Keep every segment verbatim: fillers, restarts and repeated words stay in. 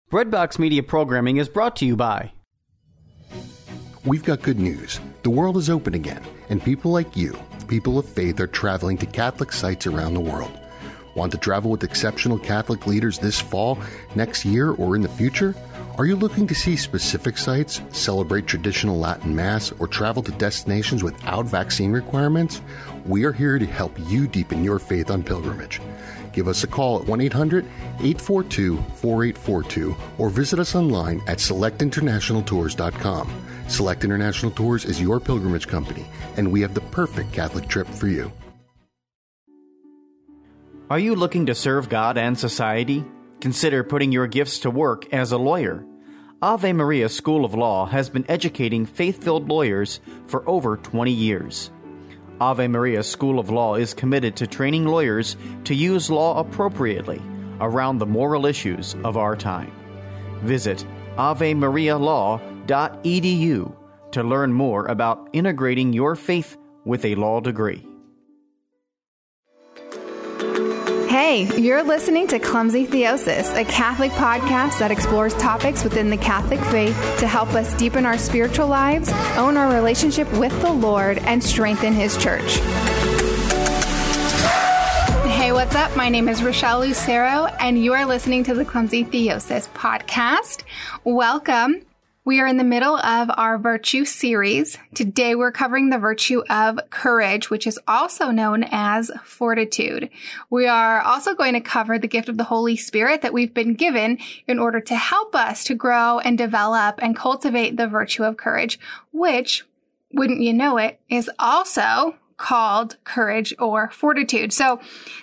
Breadbox Media programming is brought to you by... We've got good news. The world is open again, and people like you, people of faith, are traveling to Catholic sites around the world. Want to travel with exceptional Catholic leaders this fall, next year, or in the future? Are you looking to see specific sites, celebrate traditional Latin Mass, or travel to destinations without vaccine requirements? We are here to help you deepen your faith on pilgrimage. Give us a call at one eight hundred eight four two four eight four two or visit us online at select international tours dot com. Select International Tours is your pilgrimage company, and we have the perfect Catholic trip for you. Are you looking to serve God and society? Consider putting your gifts to work as a lawyer. Ave Maria School of Law has been educating faith-filled lawyers for over twenty years. Ave Maria School of Law is committed to training lawyers to use law appropriately around the moral issues of our time. Visit ave maria law dot e d u to learn more about integrating your faith with a law degree. Hey, you're listening to Clumsy Theosis, a Catholic podcast that explores topics within the Catholic faith to help us deepen our spiritual lives, own our relationship with the Lord, and strengthen His church. Hey, what's up? My name is Rochelle Lucero, and you are listening to the Clumsy Theosis podcast. Welcome. We are in the middle of our virtue series. Today we're covering the virtue of courage, which is also known as fortitude. We are also going to cover the gift of the Holy Spirit that we've been given in order to help us to grow and develop and cultivate the virtue of courage, which, wouldn't you know it, is also called courage or fortitude. So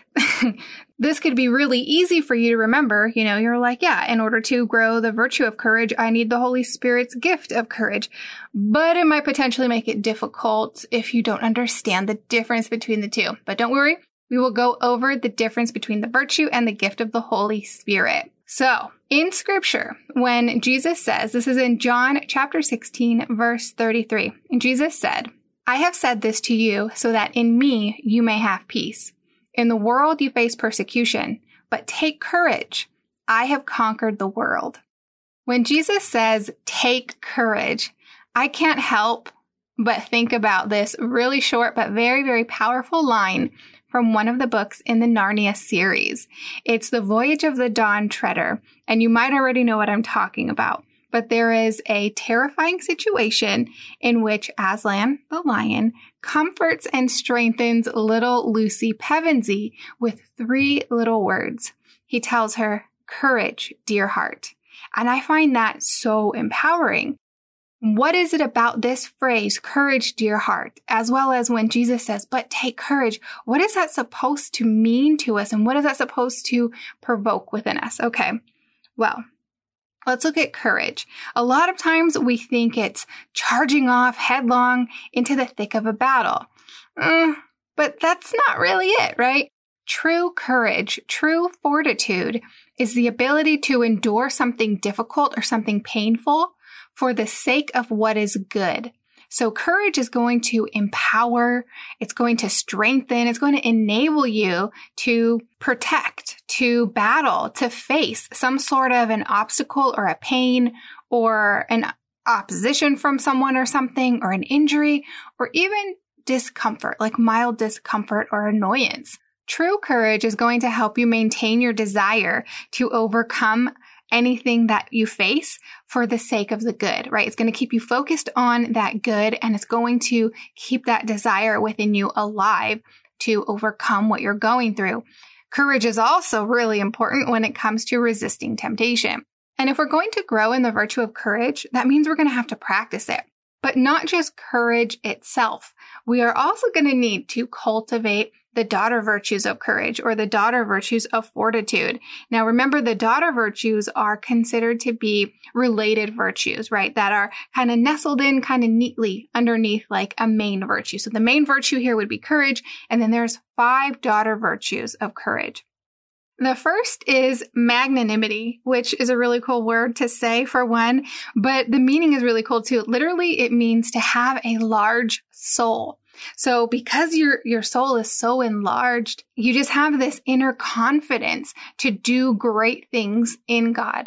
this could be really easy for you to remember. You know, you're like, yeah, in order to grow the virtue of courage, I need the Holy Spirit's gift of courage. But it might potentially make it difficult if you don't understand the difference between the two. But don't worry, we will go over the difference between the virtue and the gift of the Holy Spirit. So, in Scripture, when Jesus says, this is in John chapter sixteen, verse thirty-three, and Jesus said, I have said this to you so that in me you may have peace. In the world you face persecution, but take courage. I have conquered the world. When Jesus says, take courage, I can't help but think about this really short but very, very powerful line from one of the books in the Narnia series. It's The Voyage of the Dawn Treader, and you might already know what I'm talking about. But there is a terrifying situation in which Aslan, the lion, comforts and strengthens little Lucy Pevensey with three little words. He tells her, courage, dear heart. And I find that so empowering. What is it about this phrase, courage, dear heart, as well as when Jesus says, but take courage? What is that supposed to mean to us? And what is that supposed to provoke within us? Okay, well, let's look at courage. A lot of times we think it's charging off headlong into the thick of a battle. Mm, but that's not really it, right? True courage, true fortitude is the ability to endure something difficult or something painful for the sake of what is good. So courage is going to empower, it's going to strengthen, it's going to enable you to protect, to battle, to face some sort of an obstacle or a pain or an opposition from someone or something or an injury or even discomfort, like mild discomfort or annoyance. True courage is going to help you maintain your desire to overcome anything that you face for the sake of the good, right? It's going to keep you focused on that good, and it's going to keep that desire within you alive to overcome what you're going through. Courage is also really important when it comes to resisting temptation. And if we're going to grow in the virtue of courage, that means we're going to have to practice it. But not just courage itself. We are also going to need to cultivate the daughter virtues of courage or the daughter virtues of fortitude. Now, remember, the daughter virtues are considered to be related virtues, right? That are kind of nestled in kind of neatly underneath like a main virtue. So the main virtue here would be courage. And then there's five daughter virtues of courage. The first is magnanimity, which is a really cool word to say for one, but the meaning is really cool too. Literally, it means to have a large soul. So because your, your soul is so enlarged, you just have this inner confidence to do great things in God.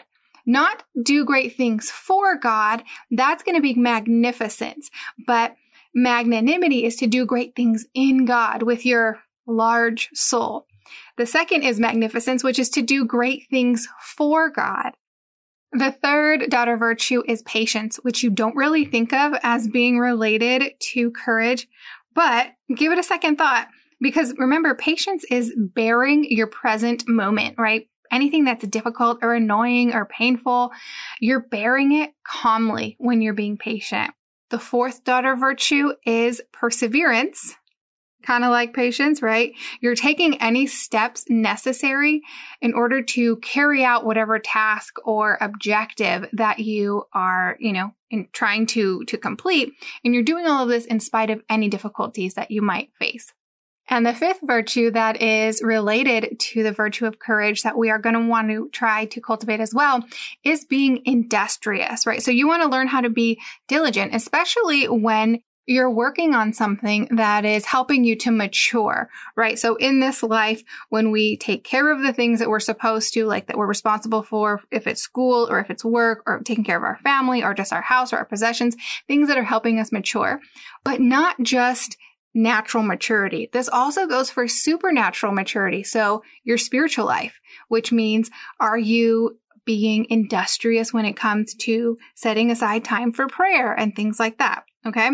Not do great things for God. That's going to be magnificence. But magnanimity is to do great things in God with your large soul. The second is magnificence, which is to do great things for God. The third daughter virtue is patience, which you don't really think of as being related to courage, but give it a second thought, because remember, patience is bearing your present moment, right? Anything that's difficult or annoying or painful, you're bearing it calmly when you're being patient. The fourth daughter virtue is perseverance. Kind of like patience, right? You're taking any steps necessary in order to carry out whatever task or objective that you are, you know, in trying to, to complete. And you're doing all of this in spite of any difficulties that you might face. And the fifth virtue that is related to the virtue of courage that we are going to want to try to cultivate as well is being industrious, right? So you want to learn how to be diligent, especially when you're working on something that is helping you to mature, right? So in this life, when we take care of the things that we're supposed to, like that we're responsible for, if it's school or if it's work or taking care of our family or just our house or our possessions, things that are helping us mature, but not just natural maturity. This also goes for supernatural maturity. So your spiritual life, which means, are you being industrious when it comes to setting aside time for prayer and things like that? Okay.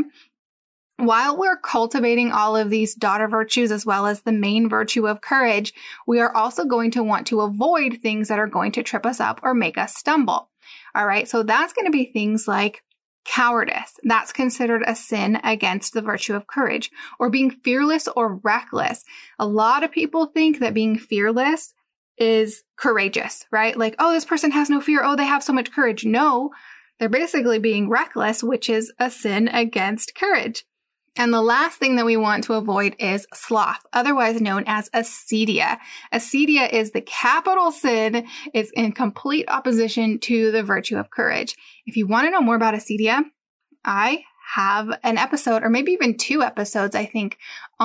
While we're cultivating all of these daughter virtues as well as the main virtue of courage, we are also going to want to avoid things that are going to trip us up or make us stumble. All right. So that's going to be things like cowardice. That's considered a sin against the virtue of courage, or being fearless or reckless. A lot of people think that being fearless is courageous, right? Like, oh, this person has no fear. Oh, they have so much courage. No, they're basically being reckless, which is a sin against courage. And the last thing that we want to avoid is sloth, otherwise known as acedia. Acedia is the capital sin. It's in complete opposition to the virtue of courage. If you want to know more about acedia, I have an episode, or maybe even two episodes, I think,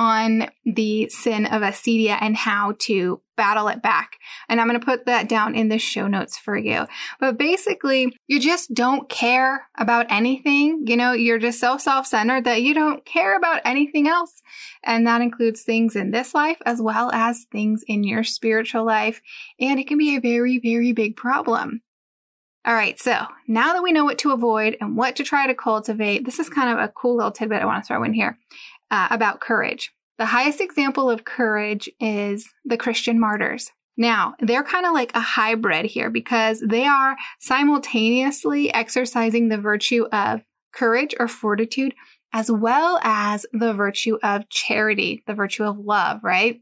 on the sin of acedia and how to battle it back. And I'm going to put that down in the show notes for you. But basically, you just don't care about anything. You know, you're just so self-centered that you don't care about anything else. And that includes things in this life as well as things in your spiritual life. And it can be a very, very big problem. All right, so now that we know what to avoid and what to try to cultivate, this is kind of a cool little tidbit I want to throw in here uh, about courage. The highest example of courage is the Christian martyrs. Now, they're kind of like a hybrid here because they are simultaneously exercising the virtue of courage or fortitude as well as the virtue of charity, the virtue of love, right?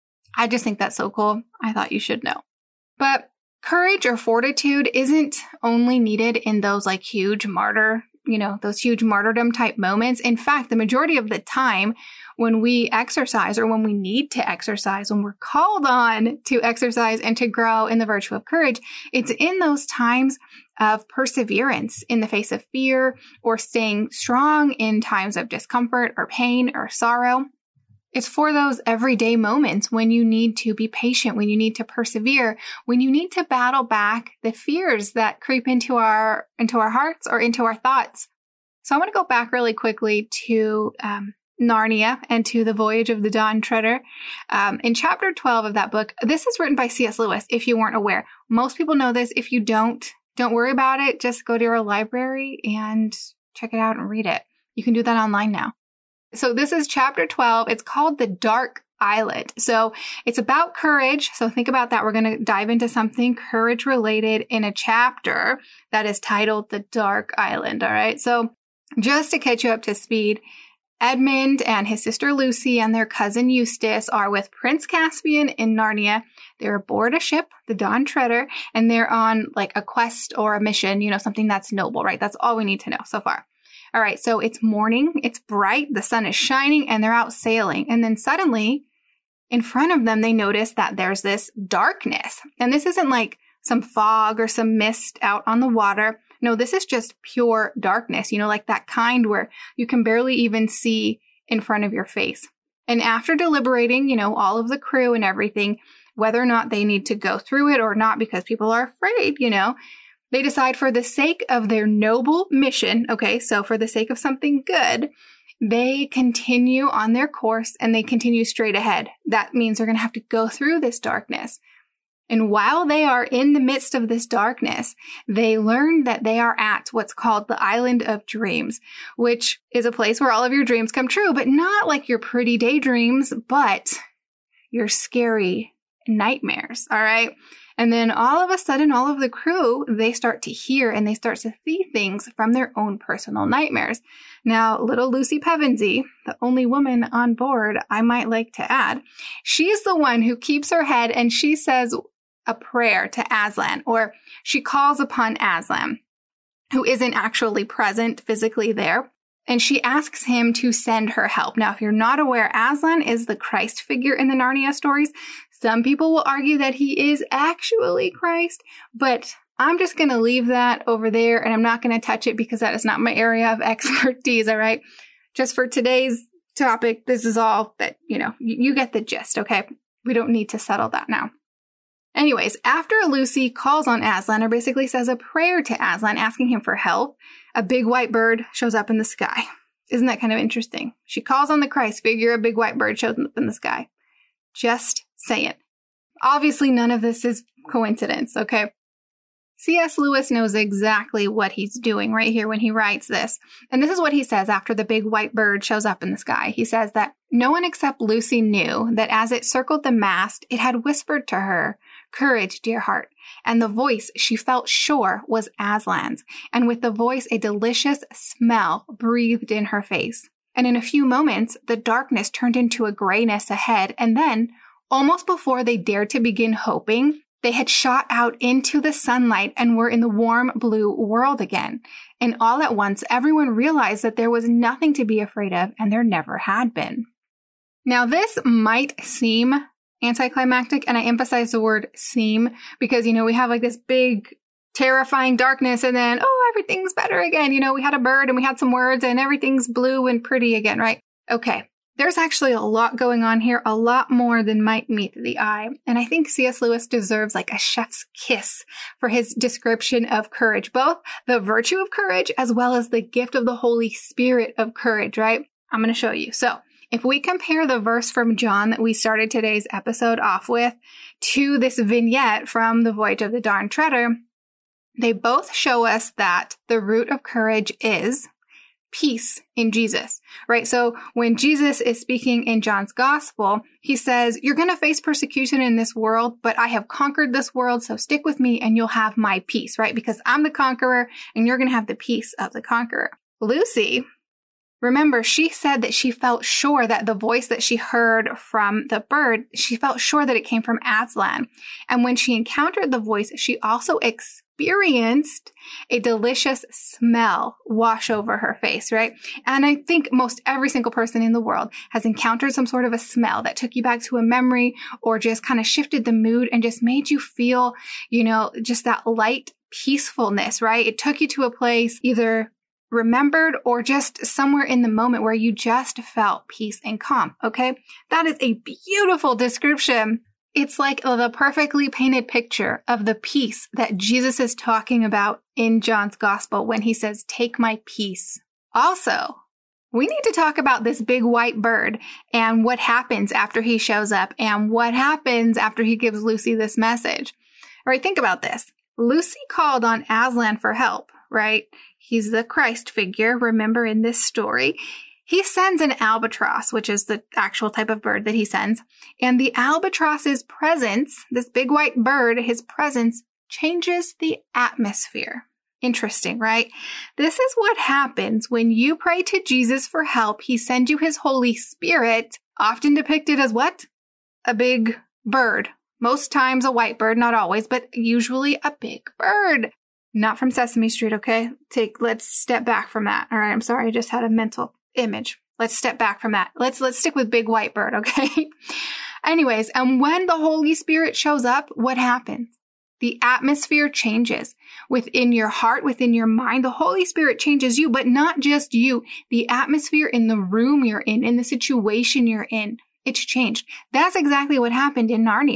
I just think that's so cool. I thought you should know. But courage or fortitude isn't only needed in those like huge martyr, you know, those huge martyrdom type moments. In fact, the majority of the time when we exercise or when we need to exercise, when we're called on to exercise and to grow in the virtue of courage, it's in those times of perseverance in the face of fear or staying strong in times of discomfort or pain or sorrow. It's for those everyday moments when you need to be patient, when you need to persevere, when you need to battle back the fears that creep into our into our hearts or into our thoughts. So I want to go back really quickly to um, Narnia and to the Voyage of the Dawn Treader. Um, in chapter twelve of that book, this is written by C S Lewis, if you weren't aware. Most people know this. If you don't, don't worry about it. Just go to your library and check it out and read it. You can do that online now. So this is chapter twelve. It's called The Dark Island. So it's about courage. So think about that. We're going to dive into something courage related in a chapter that is titled The Dark Island. All right. So just to catch you up to speed, Edmund and his sister Lucy and their cousin Eustace are with Prince Caspian in Narnia. They're aboard a ship, the Dawn Treader, and they're on like a quest or a mission, you know, something that's noble, right? That's all we need to know so far. All right, so it's morning, it's bright, the sun is shining, and they're out sailing. And then suddenly, in front of them, they notice that there's this darkness. And this isn't like some fog or some mist out on the water. No, this is just pure darkness, you know, like that kind where you can barely even see in front of your face. And after deliberating, you know, all of the crew and everything, whether or not they need to go through it or not, because people are afraid, you know, They decide for the sake of their noble mission, okay, so for the sake of something good, they continue on their course and they continue straight ahead. That means they're going to have to go through this darkness. And while they are in the midst of this darkness, they learn that they are at what's called the Island of Dreams, which is a place where all of your dreams come true, but not like your pretty daydreams, but your scary nightmares, all right? And then all of a sudden, all of the crew, they start to hear and they start to see things from their own personal nightmares. Now, little Lucy Pevensey, the only woman on board, I might like to add, she's the one who keeps her head and she says a prayer to Aslan, or she calls upon Aslan, who isn't actually present physically there. And she asks him to send her help. Now, if you're not aware, Aslan is the Christ figure in the Narnia stories. Some people will argue that he is actually Christ, but I'm just going to leave that over there and I'm not going to touch it because that is not my area of expertise, all right? Just for today's topic, this is all that, you know, you, you get the gist, okay? We don't need to settle that now. Anyways, after Lucy calls on Aslan, or basically says a prayer to Aslan, asking him for help, a big white bird shows up in the sky. Isn't that kind of interesting? She calls on the Christ figure, a big white bird shows up in the sky. Just saying. Obviously, none of this is coincidence, okay? C S Lewis knows exactly what he's doing right here when he writes this. And this is what he says after the big white bird shows up in the sky. He says that no one except Lucy knew that as it circled the mast, it had whispered to her, "Courage, dear heart." And the voice she felt sure was Aslan's. And with the voice, a delicious smell breathed in her face. And in a few moments, the darkness turned into a grayness ahead. And then, almost before they dared to begin hoping, they had shot out into the sunlight and were in the warm blue world again. And all at once, everyone realized that there was nothing to be afraid of, and there never had been. Now, this might seem anticlimactic, and I emphasize the word seem because, you know, we have like this big, terrifying darkness, and then, oh, everything's better again. You know, we had a bird and we had some words and everything's blue and pretty again, right? Okay. There's actually a lot going on here, a lot more than might meet the eye. And I think C S Lewis deserves like a chef's kiss for his description of courage, both the virtue of courage as well as the gift of the Holy Spirit of courage, right? I'm going to show you. So if we compare the verse from John that we started today's episode off with to this vignette from The Voyage of the Dawn Treader, they both show us that the root of courage is peace in Jesus, right? So when Jesus is speaking in John's gospel, he says, you're going to face persecution in this world, but I have conquered this world. So stick with me and you'll have my peace, right? Because I'm the conqueror and you're going to have the peace of the conqueror. Lucy, remember, she said that she felt sure that the voice that she heard from the bird, she felt sure that it came from Aslan. And when she encountered the voice, she also experienced experienced a delicious smell wash over her face, right? And I think most every single person in the world has encountered some sort of a smell that took you back to a memory or just kind of shifted the mood and just made you feel, you know, just that light peacefulness, right? It took you to a place either remembered or just somewhere in the moment where you just felt peace and calm, okay? That is a beautiful description. It's like the perfectly painted picture of the peace that Jesus is talking about in John's gospel when he says, take my peace. Also, we need to talk about this big white bird and what happens after he shows up and what happens after he gives Lucy this message. All right, think about this. Lucy called on Aslan for help, right? He's the Christ figure, remember, in this story. He sends an albatross, which is the actual type of bird that he sends. And the albatross's presence, this big white bird, his presence changes the atmosphere. Interesting, right? This is what happens when you pray to Jesus for help. He sends you his Holy Spirit, often depicted as what? A big bird. Most times a white bird, not always, but usually a big bird. Not from Sesame Street, okay? Take, let's step back from that. All right, I'm sorry, I just had a mental image. Let's step back from that. Let's let's stick with big white bird, okay? Anyways, and when the Holy Spirit shows up, what happens? The atmosphere changes within your heart, within your mind. The Holy Spirit changes you, but not just you. The atmosphere in the room you're in, in the situation you're in, it's changed. That's exactly what happened in Narnia.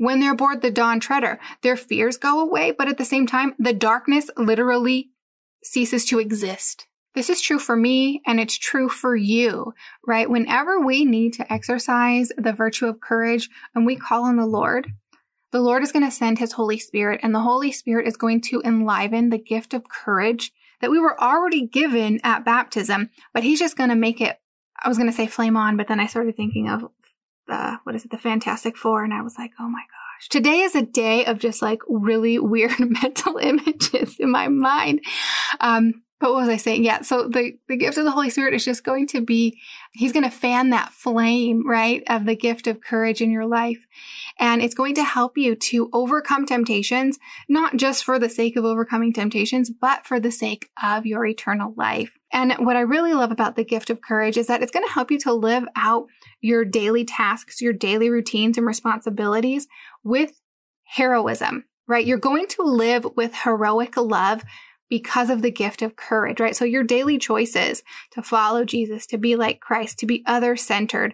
When they're aboard the Dawn Treader, their fears go away, but at the same time, the darkness literally ceases to exist. This is true for me, and it's true for you, right? Whenever we need to exercise the virtue of courage and we call on the Lord, the Lord is going to send his Holy Spirit, and the Holy Spirit is going to enliven the gift of courage that we were already given at baptism, but he's just going to make it, I was going to say flame on, but then I started thinking of the, what is it, the Fantastic Four, and I was like, oh my gosh. Today is a day of just like really weird mental images in my mind. Um, But what was I saying? Yeah. So the, the gift of the Holy Spirit is just going to be, he's going to fan that flame, right, of the gift of courage in your life. And it's going to help you to overcome temptations, not just for the sake of overcoming temptations, but for the sake of your eternal life. And what I really love about the gift of courage is that it's going to help you to live out your daily tasks, your daily routines and responsibilities with heroism, right? You're going to live with heroic love because of the gift of courage, right? So your daily choices to follow Jesus, to be like Christ, to be other-centered,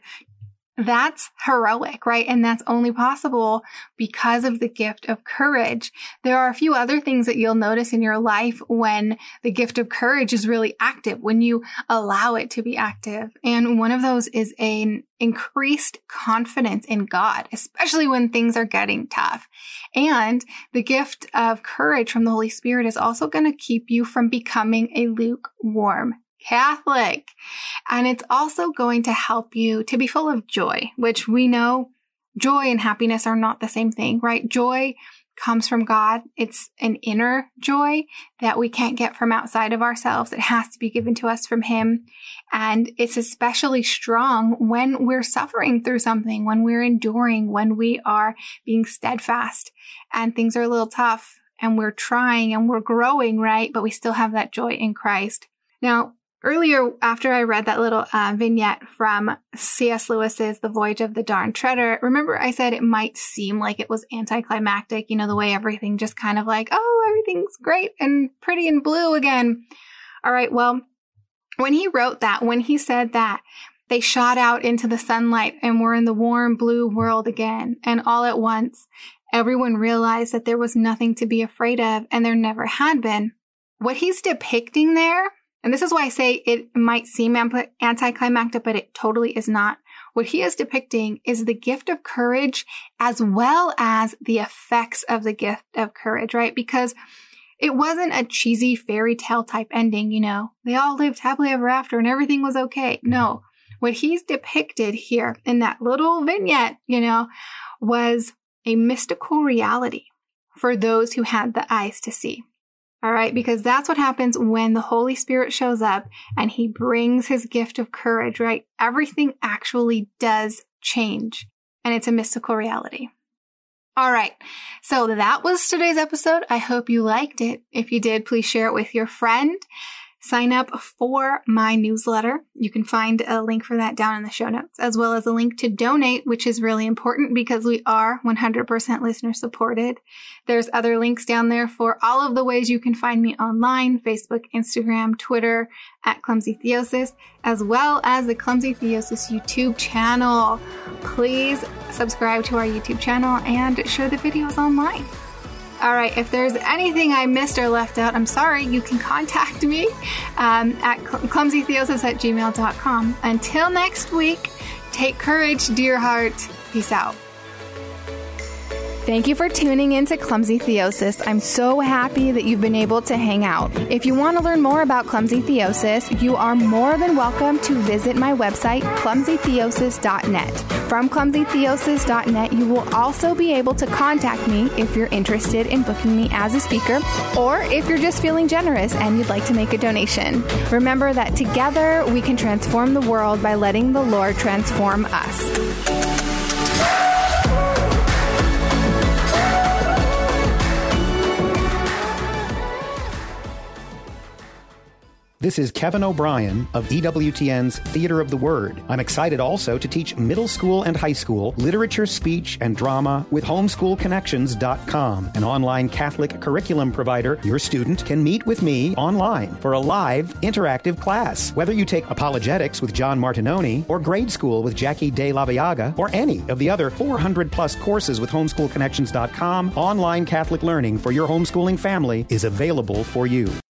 that's heroic, right? And that's only possible because of the gift of courage. There are a few other things that you'll notice in your life when the gift of courage is really active, when you allow it to be active. And one of those is an increased confidence in God, especially when things are getting tough. And the gift of courage from the Holy Spirit is also going to keep you from becoming a lukewarm Catholic. And it's also going to help you to be full of joy, which we know joy and happiness are not the same thing, right? Joy comes from God. It's an inner joy that we can't get from outside of ourselves. It has to be given to us from him. And it's especially strong when we're suffering through something, when we're enduring, when we are being steadfast and things are a little tough and we're trying and we're growing, right? But we still have that joy in Christ. Now, earlier, after I read that little uh, vignette from C S Lewis's The Voyage of the Dawn Treader, remember I said it might seem like it was anticlimactic, you know, the way everything just kind of like, oh, everything's great and pretty and blue again. All right, well, when he wrote that, when he said that, they shot out into the sunlight and were in the warm blue world again, and all at once, everyone realized that there was nothing to be afraid of, and there never had been. What he's depicting there, and this is why I say it might seem anticlimactic, but it totally is not. What he is depicting is the gift of courage as well as the effects of the gift of courage, right? Because it wasn't a cheesy fairy tale type ending, you know, they all lived happily ever after and everything was okay. No, what he's depicted here in that little vignette, you know, was a mystical reality for those who had the eyes to see. All right, because that's what happens when the Holy Spirit shows up and he brings his gift of courage, right? Everything actually does change, and it's a mystical reality. All right, so that was today's episode. I hope you liked it. If you did, please share it with your friend. Sign up for my newsletter. You can find a link for that down in the show notes, as well as a link to donate, which is really important because we are one hundred percent listener supported. There's other links down there for all of the ways you can find me online, Facebook, Instagram, Twitter, at Clumsy Theosis, as well as the Clumsy Theosis YouTube channel. Please subscribe to our YouTube channel and share the videos online. All right, if there's anything I missed or left out, I'm sorry, you can contact me um, at clumsy theosis at gmail dot com. Until next week, take courage, dear heart. Peace out. Thank you for tuning in to Clumsy Theosis. I'm so happy that you've been able to hang out. If you want to learn more about Clumsy Theosis, you are more than welcome to visit my website, clumsy theosis dot net. From clumsy theosis dot net, you will also be able to contact me if you're interested in booking me as a speaker, or if you're just feeling generous and you'd like to make a donation. Remember that together we can transform the world by letting the Lord transform us. This is Kevin O'Brien of E W T N's Theater of the Word. I'm excited also to teach middle school and high school literature, speech, and drama with homeschool connections dot com, an online Catholic curriculum provider. Your student can meet with me online for a live, interactive class. Whether you take apologetics with John Martinoni, or grade school with Jackie De La Viaga, or any of the other four hundred plus courses with homeschool connections dot com, online Catholic learning for your homeschooling family is available for you.